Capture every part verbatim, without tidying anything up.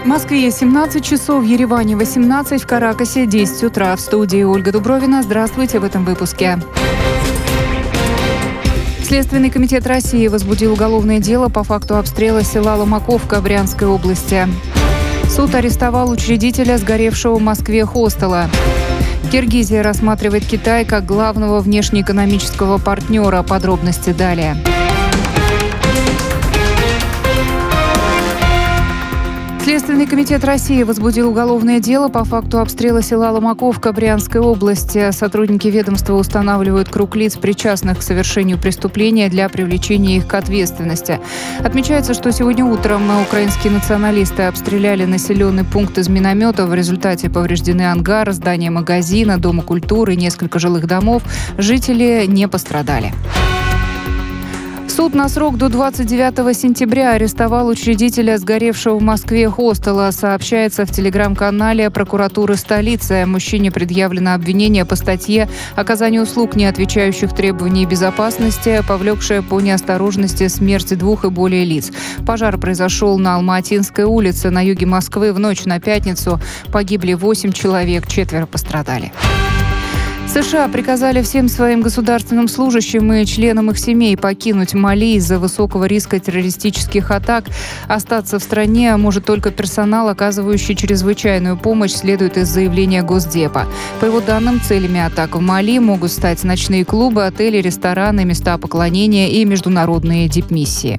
В Москве семнадцать часов, в Ереване восемнадцать, в Каракасе десять утра. В студии Ольга Дубровина. Здравствуйте в этом выпуске. Следственный комитет России возбудил уголовное дело по факту обстрела села Ломаковка Брянской области. Суд арестовал учредителя сгоревшего в Москве хостела. Киргизия рассматривает Китай как главного внешнеэкономического партнера. Подробности далее. Следственный комитет России возбудил уголовное дело по факту обстрела села Ломаковка Брянской области. Сотрудники ведомства устанавливают круг лиц, причастных к совершению преступления, для привлечения их к ответственности. Отмечается, что сегодня утром украинские националисты обстреляли населенный пункт из минометов. В результате повреждены ангар, здание магазина, дома культуры, несколько жилых домов. Жители не пострадали. Суд на срок до двадцать девятого сентября арестовал учредителя сгоревшего в Москве хостела. Сообщается в телеграм-канале прокуратуры столицы. Мужчине предъявлено обвинение по статье «Оказание услуг, не отвечающих требований безопасности, повлекшее по неосторожности смерть двух и более лиц». Пожар произошел на Алма-Атинской улице на юге Москвы в ночь на пятницу. Погибли восемь человек, четверо пострадали. США приказали всем своим государственным служащим и членам их семей покинуть Мали из-за высокого риска террористических атак. Остаться в стране может только персонал, оказывающий чрезвычайную помощь, следует из заявления Госдепа. По его данным, целями атак в Мали могут стать ночные клубы, отели, рестораны, места поклонения и международные дипмиссии.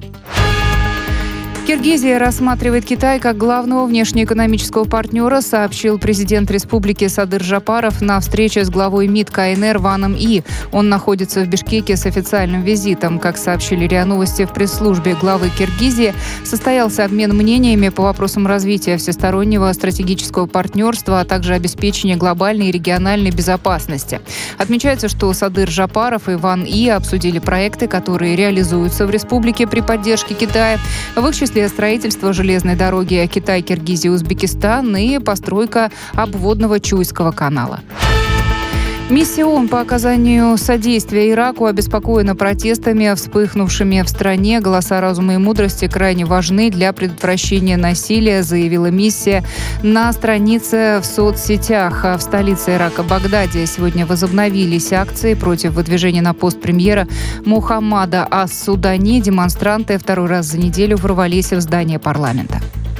Киргизия рассматривает Китай как главного внешнеэкономического партнера, сообщил президент республики Садыр Жапаров на встрече с главой МИД КНР Ваном И. Он находится в Бишкеке с официальным визитом. Как сообщили РИА Новости в пресс-службе главы Киргизии, состоялся обмен мнениями по вопросам развития всестороннего стратегического партнерства, а также обеспечения глобальной и региональной безопасности. Отмечается, что Садыр Жапаров и Ван И обсудили проекты, которые реализуются в республике при поддержке Китая. В их числе строительство железной дороги Китай, Киргизия, Узбекистан и постройка обводного Чуйского канала. Миссия ООН по оказанию содействия Ираку обеспокоена протестами, вспыхнувшими в стране. Голоса разума и мудрости крайне важны для предотвращения насилия, заявила миссия на странице в соцсетях. В столице Ирака Багдаде сегодня возобновились акции против выдвижения на пост премьера Мухаммада ас-Судани. Демонстранты второй раз за неделю ворвались в здание парламента.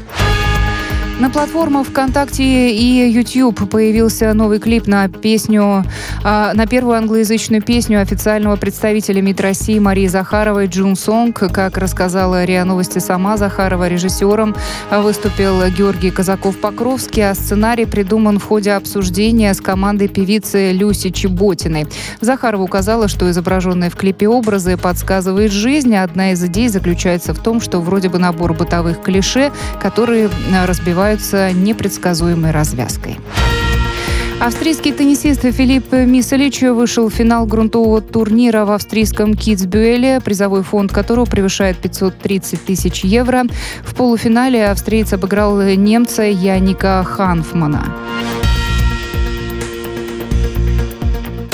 На платформах ВКонтакте и YouTube появился новый клип на песню, на первую англоязычную песню официального представителя МИД России Марии Захаровой «Джун Сонг». Как рассказала РИА Новости сама Захарова, режиссером выступил Георгий Казаков-Покровский, а сценарий придуман в ходе обсуждения с командой певицы Люси Чеботиной. Захарова указала, что изображенные в клипе образы подсказывают жизнь. Одна из идей заключается в том, что вроде бы набор бытовых клише, которые разбивают непредсказуемой развязкой. Австрийский теннисист Филипп Мисалич вышел в финал грунтового турнира в австрийском Китсбюэле, призовой фонд которого превышает пятьсот тридцать тысяч евро. В полуфинале австриец обыграл немца Яника Ханфмана.